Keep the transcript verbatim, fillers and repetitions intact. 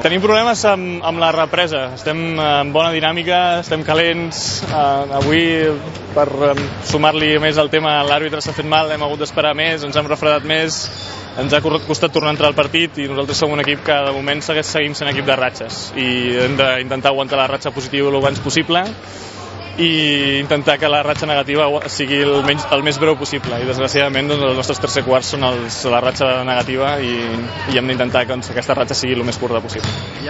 Tenim problemes amb, amb la represa, estem en bona dinàmica, estem calents, eh, avui per eh, sumar-li més al tema l'àrbitre s'ha fet mal, hem hagut d'esperar més, ens hem refredat més, ens ha costat tornar a entrar al partit i nosaltres som un equip que de moment seguim sent equip de ratxes i hem d'intentar aguantar la ratxa positiva el abans possible i intentar que la ratxa negativa sigui el, menys, el més breu possible i desgraciadament doncs, els nostres tercer quarts són els, la ratxa negativa i, i hem d'intentar que doncs, aquesta ratxa sigui el més curta possible.